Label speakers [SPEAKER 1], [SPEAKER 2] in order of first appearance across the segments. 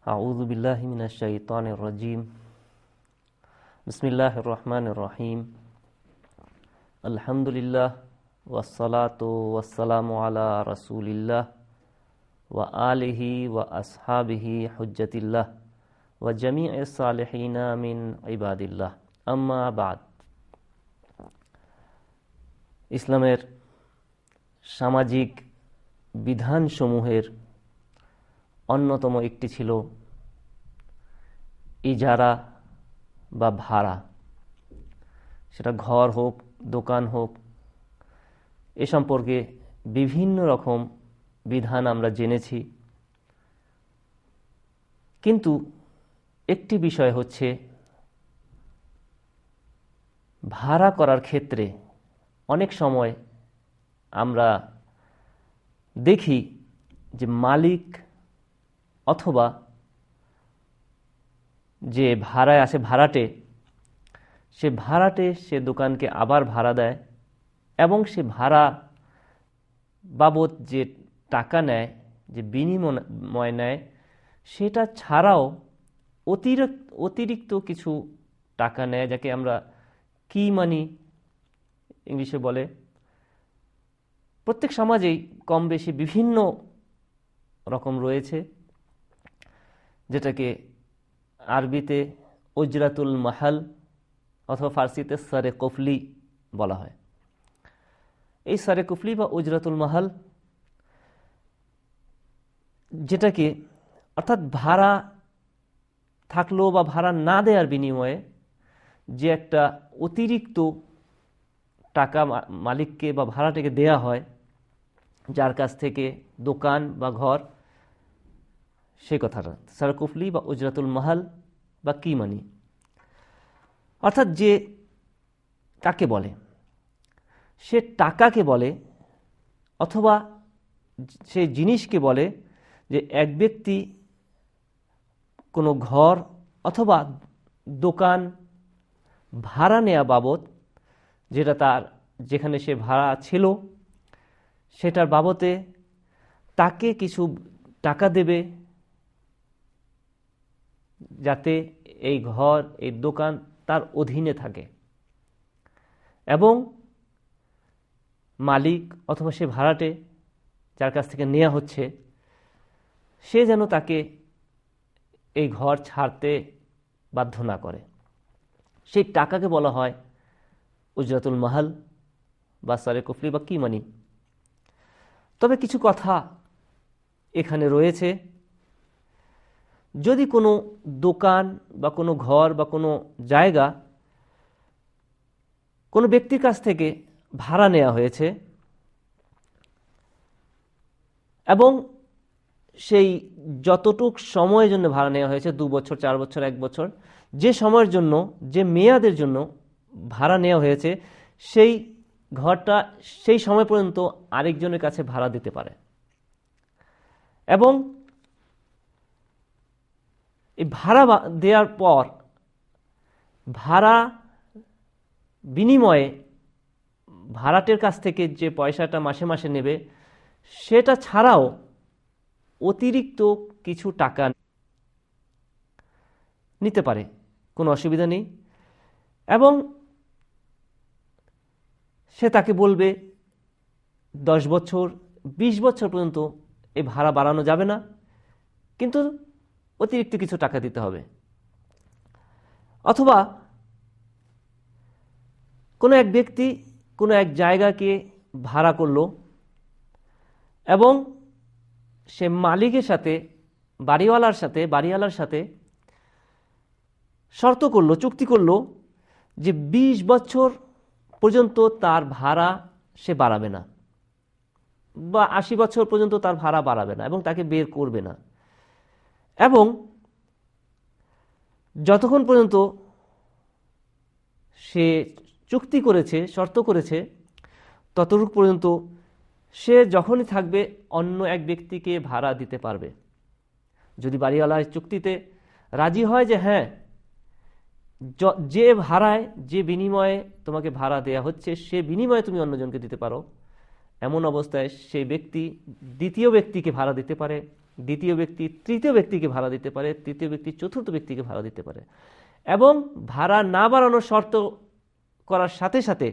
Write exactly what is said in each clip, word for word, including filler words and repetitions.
[SPEAKER 1] আউযু বিল্লাহি মিনাশ শাইতানির রাজীম। বিসমিল্লাহির রহমানির রহিম। আলহামদুলিল্লাহ ওয়াসসালাতু ওয়াসসালামু আলা রাসূলিল্লাহ ওয়া আলিহি ওয়া আসহাবিহি হুজ্জাতিল্লাহ ওয়া জামিইস সালিহিনা মিন ইবাদিল্লাহ। আম্মা বাদ। ইসলামের সামাজিক বিধানসমূহের অন্যতম একটি ছিল ইজারা বা ভাড়া। সেটা ঘর হোক, দোকান হোক, এ সম্পর্কে বিভিন্ন রকম বিধান আমরা জেনেছি। কিন্তু একটি বিষয় হচ্ছে, ভাড়া করার ক্ষেত্রে অনেক সময় আমরা দেখি যে মালিক অথবা যে ভাড়ায় আসে ভাড়াটে, সে ভাড়াটে সে দোকানকে আবার ভাড়া দেয় এবং সে ভাড়া বাবদ যে টাকা নেয়, যে বিনিময় নেয়, সেটা ছাড়াও অতিরিক্ত অতিরিক্ত কিছু টাকা নেয়, যাকে আমরা কি মানি ইংলিশে বলে। প্রত্যেক সমাজেই কম বেশি বিভিন্ন রকম রয়েছে, যেটাকে আরবিতে উজরাতুল মাহাল অথবা ফার্সিতে সারে কুফলি বলা হয়। এই সারে কুফলি বা উজরাতুল মাহাল, যেটাকে অর্থাৎ ভাড়া থাকলো বা ভাড়া না দেওয়ার বিনিময়ে যে একটা অতিরিক্ত টাকা মালিককে বা ভাড়াটাকে দেয়া হয়, যার কাছ থেকে দোকান বা ঘর, সেই কথাটা সারে কুফলি বা উজরাতুল মাহাল বা কি মানি। অর্থাৎ যে কাকে বলে, সে টাকাকে বলে অথবা সে জিনিসকে বলে যে এক ব্যক্তি কোনো ঘর অথবা দোকান ভাড়া নেওয়া বাবদ, যেটা তার যেখানে সে ভাড়া ছিল সেটার বাবদে তাকে কিছু টাকা দেবে, যাতে এই ঘর এই দোকান তার অধীনে থাকে এবং মালিক অথবা সে ভাড়াটে যার কাছ থেকে নেওয়া হচ্ছে, সে যেন তাকে এই ঘর ছাড়তে বাধ্য না করে। সেই টাকাকে বলা হয় উজরাতুল মাহাল বা সারে কুফলি বা কি মানি। তবে কিছু কথা এখানে রয়েছে। যদি কোনো দোকান বা কোনো ঘর বা কোনো জায়গা কোনো ব্যক্তির কাছ থেকে ভাড়া নেওয়া হয়েছে এবং সেই যতটুক সময়ের জন্য ভাড়া নেওয়া হয়েছে, দু বছর, চার বছর, এক বছর, যে সময়ের জন্য, যে মেয়াদের জন্য ভাড়া নেওয়া হয়েছে, সেই ঘরটা সেই সময় পর্যন্ত আরেকজনের কাছে ভাড়া দিতে পারে এবং এই ভাড়া দেওয়ার পর ভাড়া বিনিময়ে ভাড়াটের কাছ থেকে যে পয়সাটা মাসে মাসে নেবে, সেটা ছাড়াও অতিরিক্ত কিছু টাকা নিতে পারে, কোনো অসুবিধা নেই। এবং সে তাকে বলবে দশ বছর, বিশ বছর পর্যন্ত এই ভাড়া বাড়ানো যাবে না, কিন্তু অতিরিক্ত কিছু টাকা দিতে হবে। অথবা কোনো এক ব্যক্তি কোনো এক জায়গাকে ভাড়া করলো এবং সে মালিকের সাথে, বাড়িওয়ালার সাথে বাড়িওয়ালার সাথে শর্ত করলো, চুক্তি করলো যে বিশ বছর পর্যন্ত তার ভাড়া সে বাড়াবে না বা আশি বছর পর্যন্ত তার ভাড়া বাড়াবে না এবং তাকে বের করবে না। এবং যতক্ষণ পর্যন্ত সে চুক্তি করেছে, শর্ত করেছে, ততটুকু পর্যন্ত সে যখনই থাকবে অন্য এক ব্যক্তিকে ভাড়া দিতে পারবে। যদি বাড়িওয়ালা চুক্তিতে রাজি হয় যে হ্যাঁ, যে ভাড়ায়, যে বিনিময়ে তোমাকে ভাড়া দেয়া হচ্ছে, সে বিনিময়ে তুমি অন্যজনকে দিতে পারো, এমন অবস্থায় সেই ব্যক্তি দ্বিতীয় ব্যক্তিকে ভাড়া দিতে পারে দ্বিতীয় ব্যক্তি তৃতীয় ব্যক্তিকে ভাড়া দিতে পারে, তৃতীয় ব্যক্তি চতুর্থ ব্যক্তিকে ভাড়া দিতে পারে। এবং ভাড়া না বাড়ানোর শর্ত করার সাথে সাথে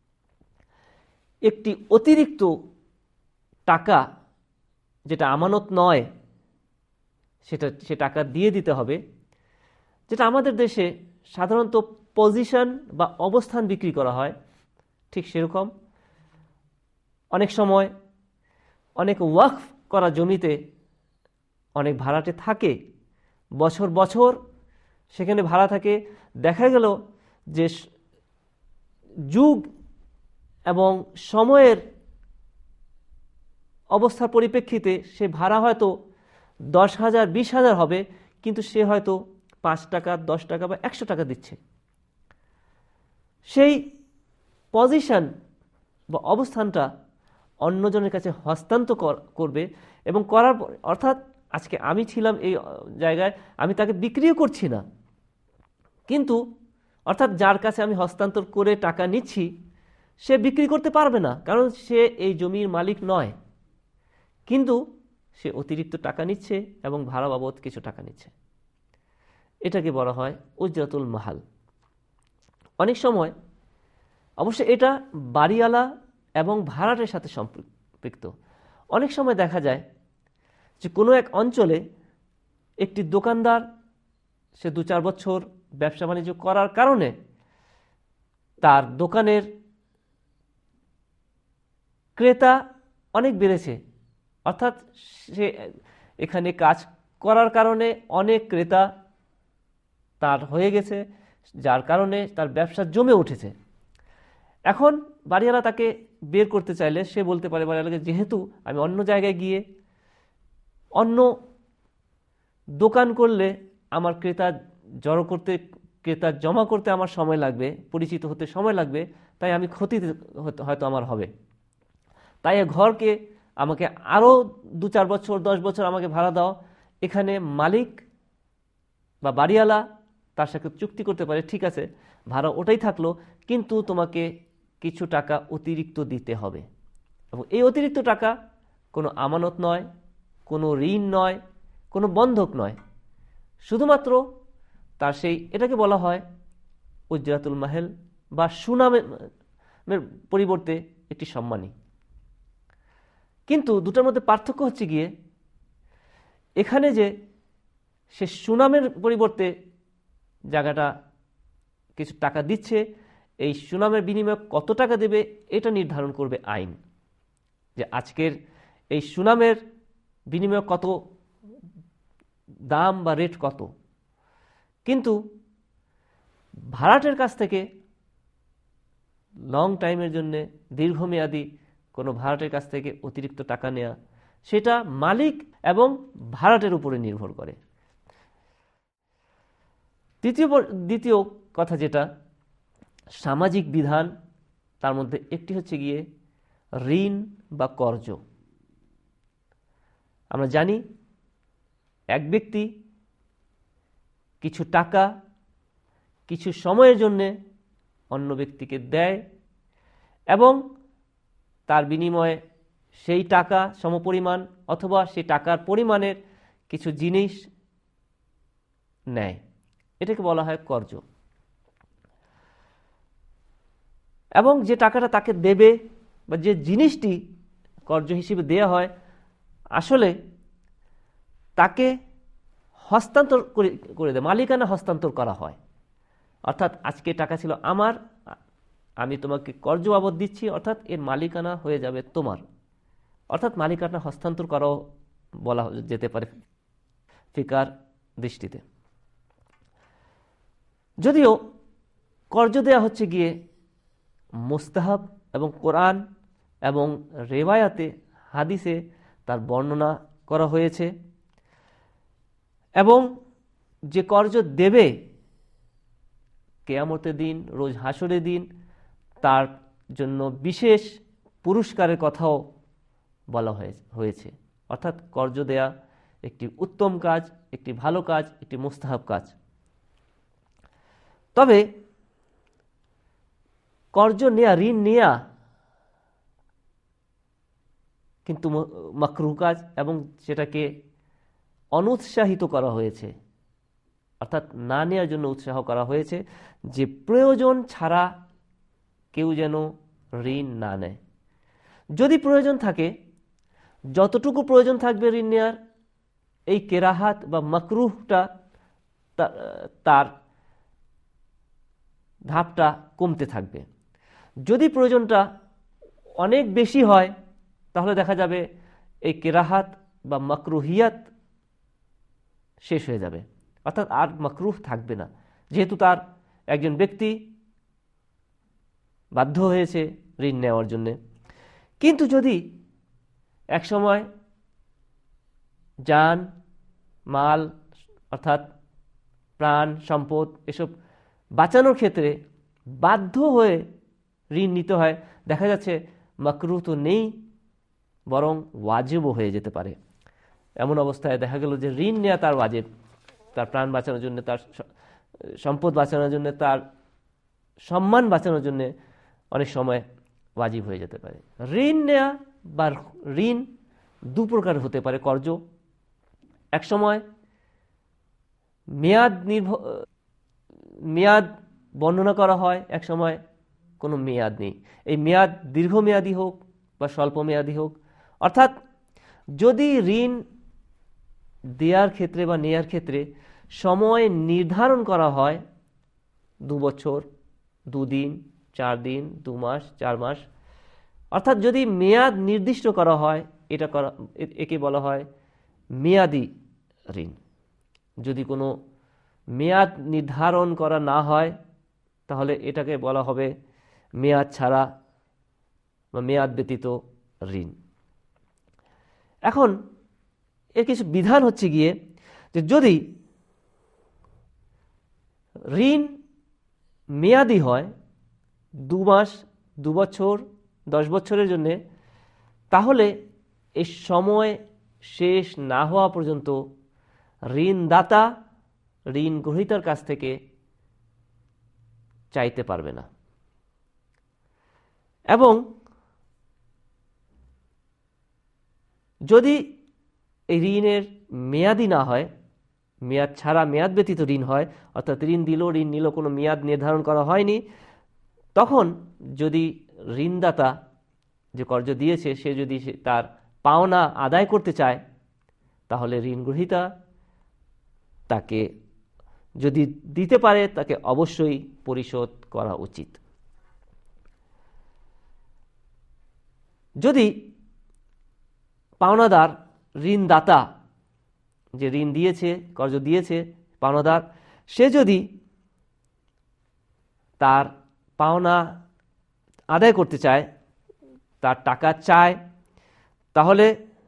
[SPEAKER 1] একটি অতিরিক্ত টাকা, যেটা আমানত নয়, সেটা সে টাকা দিয়ে দিতে হবে, যেটা আমাদের দেশে সাধারণত পজিশন বা অবস্থান বিক্রি করা হয়, ঠিক সেরকম অনেক সময় অনেক ওয়াকফ করা জমিতে অনেক ভাড়াটে থাকে, বছর বছর সেখানে ভাড়া থাকে। দেখা গেল যে যুগ এবং সময়ের অবস্থার পরিপ্রেক্ষিতে সে ভাড়া হয়তো দশ হাজার বিশ হাজার হবে, কিন্তু সে হয়তো পাঁচ টাকা দশ টাকা বা একশো টাকা দিচ্ছে। সেই পজিশন বা অবস্থানটা অন্যজনের কাছে হস্তান্তর করবে এবং করার পর, অর্থাৎ আজকে আমি ছিলাম এই জায়গায়, আমি তাকে বিক্রিও করছি না, কিন্তু অর্থাৎ যার কাছে আমি হস্তান্তর করে টাকা নিচ্ছি সে বিক্রি করতে পারবে না, কারণ সে এই জমির মালিক নয়, কিন্তু সে অতিরিক্ত টাকা নিচ্ছে এবং ভাড়া বাবদ কিছু টাকা নিচ্ছে। এটাকে বলা হয় উজরাতুল মাহাল। অনেক সময় অবশ্য এটা বাড়িওয়ালা এবং ভাড়াটের সাথে সম্পৃক্ত। অনেক সময় দেখা যায় যে কোনো এক অঞ্চলে একটি দোকানদার সে দু চার বছর ব্যবসা বাণিজ্য করার কারণে তার দোকানের ক্রেতা অনেক বেড়েছে, অর্থাৎ সে এখানে কাজ করার কারণে অনেক ক্রেতা তার হয়ে গেছে, যার কারণে তার ব্যবসা জমে উঠেছে। এখন বাড়িওয়ালা তাকে বের করতে চাইলে সে বলতে পারে বাড়িওয়ালাকে, যেহেতু আমি অন্য জায়গায় গিয়ে অন্য দোকান করলে আমার ক্রেতা জড়ো করতে, ক্রেতা জমা করতে আমার সময় লাগবে, পরিচিত হতে সময় লাগবে, তাই আমি ক্ষতিতে হয়তো আমার হবে, তাই ঘরকে আমাকে আরও দু চার বছর দশ বছর আমাকে ভাড়া দাও। এখানে মালিক বা বাড়িওয়ালা তার সাথে চুক্তি করতে পারে, ঠিক আছে ভাড়া ওটাই থাকলো, কিন্তু তোমাকে কিছু টাকা অতিরিক্ত দিতে হবে। এবং এই অতিরিক্ত টাকা কোনো আমানত নয়, কোনো ঋণ নয়, কোনো বন্ধক নয়, শুধুমাত্র তার সেই, এটাকে বলা হয় উজরাতুল মাহেল বা সুনামের পরিবর্তে একটি সম্মানী। কিন্তু দুটার মধ্যে পার্থক্য হচ্ছে গিয়ে এখানে যে সে সুনামের পরিবর্তে জায়গাটা কিছু টাকা দিচ্ছে, এই সুনামের বিনিময়ে কত টাকা দেবে এটা নির্ধারণ করবে আইন, যে আজকের এই সুনামের বিনিময়ে কত দাম বা রেট কত। কিন্তু ভাড়াটের কাছ থেকে লং টাইমের জন্য, দীর্ঘমেয়াদী কোনো ভাড়াটের কাছ থেকে অতিরিক্ত টাকা নেওয়া, সেটা মালিক এবং ভাড়াটের উপরে নির্ভর করে। দ্বিতীয় দ্বিতীয় কথা যেটা সামাজিক বিধান, তার মধ্যে একটি হচ্ছে গিয়ে ঋণ বা কর্জ। আমরা জানি এক ব্যক্তি কিছু টাকা কিছু সময়ের জন্য অন্য ব্যক্তিকে দেয় এবং তার বিনিময়ে সেই টাকা সমপরিমাণ অথবা সেই টাকার পরিমাণের কিছু জিনিস নেয়, এটাকে বলা হয় কর্জ। এবং যে টাকাটা তাকে দেবে বা যে জিনিসটি কর্জ হিসেবে দেয়া হয়, আসলে তাকে হস্তান্তর করে দেয়, মালিকানা হস্তান্তর করা হয়। অর্থাৎ আজকে টাকা ছিল আমার, আমি তোমাকে কর্জ বাবদ দিচ্ছি, অর্থাৎ এর মালিকানা হয়ে যাবে তোমার, অর্থাৎ মালিকানা হস্তান্তর করাও বলা যেতে পারে ফিকার দৃষ্টিতে। যদিও কর্জ দেয়া হচ্ছে গিয়ে মুস্তাহাব এবং কোরআন এবং রেওয়ায়াতে হাদিসে তার বর্ণনা করা হয়েছে, এবং যে কর্জ দেবে কিয়ামতের দিন, রোজ হাসরের দিন, তার জন্য বিশেষ পুরস্কারের কথাও বলা হয়েছে। অর্থাৎ কর্জ দেয়া একটি উত্তম কাজ, একটি ভালো কাজ, একটি মুস্তাহাব কাজ। তবে কর্জ নেয়া, ঋণ নেয়া কিন্তু মাকরুহ কাজ, এবং সেটাকে অনুৎসাহিত করা হয়েছে, অর্থাৎ না নেওয়ার জন্য উৎসাহ করা হয়েছে যে প্রয়োজন ছাড়া কেউ যেন ঋণ না নেয়। যদি প্রয়োজন থাকে, যতটুকু প্রয়োজন থাকবে ঋণ নেওয়ার, এই কেরাহাত বা মাকরুহটা তার ধাপটা কমতে থাকবে। যদি প্রয়োজনটা অনেক বেশি হয় তাহলে দেখা যাবে এই কেরাহাত বা মাকরুহিয়াত শেষ হয়ে যাবে, অর্থাৎ আর মাকরুহ থাকবে না, যেহেতু তার একজন ব্যক্তি বাধ্য হয়েছে ঋণ নেওয়ার জন্য। কিন্তু যদি একসময় জান মাল অর্থাৎ প্রাণ সম্পদ এসব বাঁচানোর ক্ষেত্রে বাধ্য হয়ে ঋণ নিতে হয়, দেখা যাচ্ছে মাকরুহ তো নেই, বরং ওয়াজিবও হয়ে যেতে পারে। এমন অবস্থায় দেখা গেল যে ঋণ নেওয়া তার ওয়াজিব, তার প্রাণ বাঁচানোর জন্য, তার সম্পদ বাঁচানোর জন্য, তার সম্মান বাঁচানোর জন্য অনেক সময় ওয়াজিব হয়ে যেতে পারে। ঋণ নেওয়া বা ঋণ দু প্রকার হতে পারে। কর্জ এক সময় মেয়াদ নির্ভর মেয়াদ বর্ণনা করা হয়, এক সময় কোনো মেয়াদ নেই। এই মেয়াদ দীর্ঘমেয়াদী হোক বা স্বল্প মেয়াদী হোক, অর্থাৎ যদি ঋণ দেওয়ার ক্ষেত্রে বা নেয়ার ক্ষেত্রে সময় নির্ধারণ করা হয় দু বছর, দুদিন, চার দিন, দু মাস, চার মাস, অর্থাৎ যদি মেয়াদ নির্দিষ্ট করা হয়, এটা করা একে বলা হয় মেয়াদি ঋণ। যদি কোনো মেয়াদ নির্ধারণ করা না হয় তাহলে এটাকে বলা হবে মেয়াদ ছাড়া বা মেয়াদ ব্যতীত ঋণ। এখন এর কিছু বিধান হচ্ছে গিয়ে যে যদি ঋণ মেয়াদি হয় দু মাস, দু বছর, দশ বছরের জন্য, তাহলে এই সময় শেষ না হওয়া পর্যন্ত ঋণদাতা ঋণ গ্রহীতার কাছ থেকে চাইতে পারবে না। এবং যদি এই ঋণের মেয়াদি না হয়, মেয়াদ ছাড়া মেয়াদ ব্যতীত ঋণ হয়, অর্থাৎ ঋণ দিল, ঋণ নিল, কোনো মেয়াদ নির্ধারণ করা হয়নি, তখন যদি ঋণদাতা যে কর্জ দিয়েছে সে যদি তার পাওনা আদায় করতে চায়, তাহলে ঋণ গ্রহীতা তাকে যদি দিতে পারে তাকে অবশ্যই পরিশোধ করা উচিত। যদি পাওনাদার ঋণদাতা যে ঋণ দিয়েছে, কর্জ দিয়েছে, পাওনাদার সে যদি তার পাওনা আদায় করতে চায়, তার টাকা চায়, তাহলে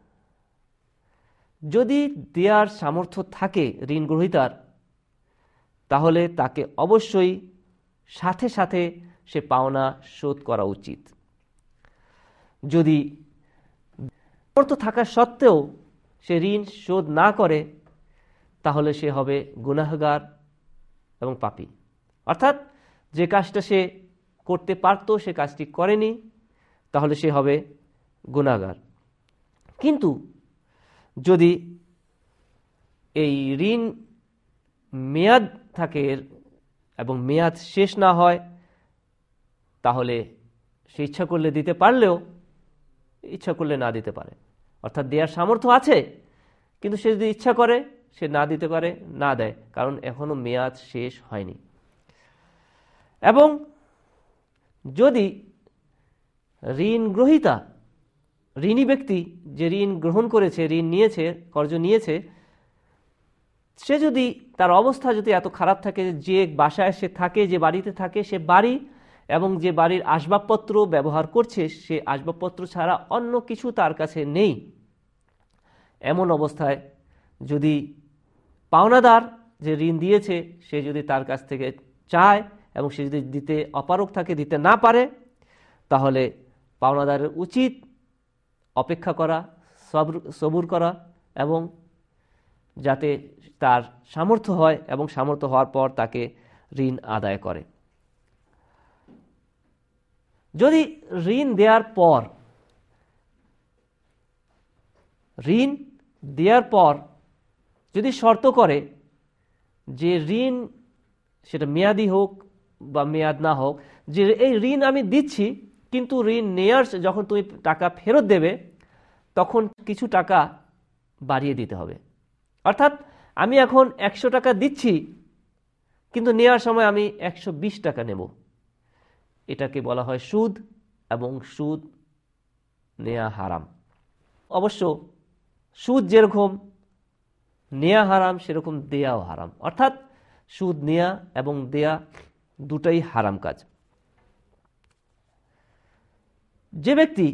[SPEAKER 1] যদি দেওয়ার সামর্থ্য থাকে ঋণ গ্রহীতার, তাহলে তাকে অবশ্যই সাথে সাথে সে পাওনা শোধ করা উচিত। যদি সামর্থ্য থাকা সত্ত্বেও সে ঋণ শোধ না করে, তাহলে সে হবে গুনাহগার এবং পাপী। অর্থাৎ যে কাজটা সে করতে পারত সে কাজটি করেনি, তাহলে সে হবে গুনাহগার। কিন্তু যদি এই ঋণ মেয়াদ থাকে এবং মেয়াদ শেষ না হয়, তাহলে সে ইচ্ছা করলে দিতে পারলেও ইচ্ছা করলে না দিতে পারে। অর্থাৎ দেওয়ার সামর্থ্য আছে, কিন্তু সে যদি ইচ্ছা করে সে না দিতে পারে, না দেয়, কারণ এখনো মেয়াদ শেষ হয়নি। এবং যদি ঋণ গ্রহীতা, ঋণী ব্যক্তি যে ঋণ গ্রহণ করেছে, ঋণ নিয়েছে, কর্জ নিয়েছে, সে যদি তার অবস্থা যদি এত খারাপ থাকে, যে বাসায় সে থাকে, যে বাড়িতে থাকে, সে বাড়ি এবং যে বাড়ির আসবাবপত্র ব্যবহার করছে সে আসবাবপত্র ছাড়া অন্য কিছু তার কাছে নেই, এমন অবস্থায় যদি পাওনাদার যে ঋণ দিয়েছে সে যদি তার কাছ থেকে চায় এবং সে যদি দিতে অপারগ থাকে, দিতে না পারে, তাহলে পাওনাদারের উচিত অপেক্ষা করা, সবর সবুর করা, এবং যাতে তার সামর্থ্য হয় এবং সামর্থ্য হওয়ার পর তাকে ঋণ আদায় করে। যদি ঋণ দেওয়ার পর ঋণ দেওয়ার পর যদি শর্ত করে যে ঋণ সেটা মেয়াদি হোক বা মেয়াদ না হোক, যে এই ঋণ আমি দিচ্ছি, কিন্তু ঋণ নেয়ার যখন তুমি টাকা ফেরত দেবে তখন কিছু টাকা বাড়িয়ে দিতে হবে। অর্থাৎ আমি এখন একশো টাকা দিচ্ছি, কিন্তু নেয়ার সময় আমি একশো বিশ টাকা নেব। এটাকে বলা হয় সুদ, এবং সুদ নেয়া হারাম। অবশ্য সুদ যেরকম নেয়া হারাম, সেরকম দেয়াও হারাম। অর্থাৎ সুদ নেয়া এবং দেয়া দুটাই হারাম কাজ। যে ব্যক্তি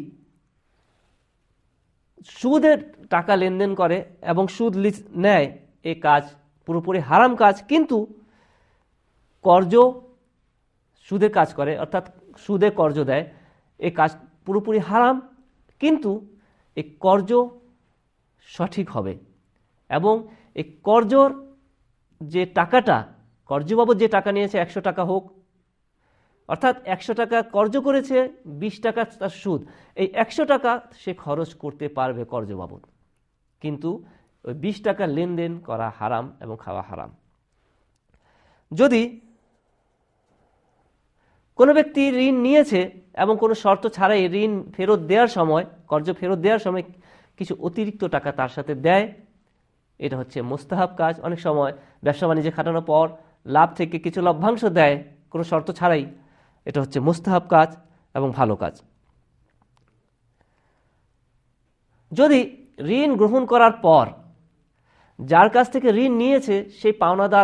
[SPEAKER 1] সুদের টাকা লেনদেন করে এবং সুদ নেয়, এই কাজ পুরোপুরি হারাম কাজ। কিন্তু কর্জ সুদের কাজ করে, অর্থাৎ সুদে কর্জ দেয়, এই কাজ পুরোপুরি হারাম, কিন্তু এই কর্জ সঠিক হবে এবং এই কর্জর যে টাকাটা, কর্জ বাবদ যে টাকা নিয়েছে, একশো টাকা হোক, অর্থাৎ একশো টাকা কর্জ করেছে, বিশ টাকা তার সুদ, এই একশো টাকা সে খরচ করতে পারবে কর্জ বাবদ, কিন্তু ওই বিশ টাকা লেনদেন করা হারাম এবং খাওয়া হারাম। যদি কোনো ব্যক্তি ঋণ নিয়েছে এবং কোনো শর্ত ছাড়াই ঋণ ফেরত দেওয়ার সময়, কর্জ ফেরত দেওয়ার সময় কিছু অতিরিক্ত টাকা তার সাথে দেয়, এটা হচ্ছে মুস্তাহাব কাজ। অনেক সময় ব্যবসা বাণিজ্যে খাটানোর পর লাভ থেকে কিছু লভ্যাংশ দেয় কোনো শর্ত ছাড়াই, এটা হচ্ছে মুস্তাহাব কাজ এবং ভালো কাজ। যদি ঋণ গ্রহণ করার পর যার কাছ থেকে ঋণ নিয়েছে সেই পাওনাদার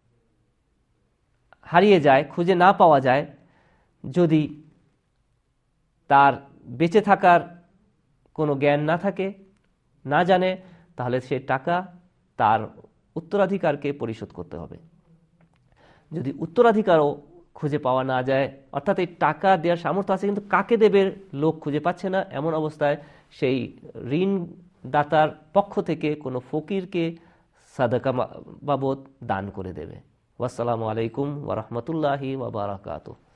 [SPEAKER 1] হারিয়ে যায়, খুঁজে না পাওয়া যায়, যদি তার বেঁচে থাকার কোনো জ্ঞান না থাকে, না জানে, তাহলে সে টাকা তার উত্তরাধিকারকে পরিশোধ করতে হবে। যদি উত্তরাধিকারও খুঁজে পাওয়া না যায়, অর্থাৎ এই টাকা দেওয়ার সামর্থ্য আছে কিন্তু কাকে দেবে লোক খুঁজে পাচ্ছে না, এমন অবস্থায় সেই ঋণদাতার পক্ষ থেকে কোনো ফকিরকে সাদাকা বাবদ দান করে দেবে। ওয়াসসালামু আলাইকুম ওয়া রাহমাতুল্লাহি ওয়া বারাকাতুহু।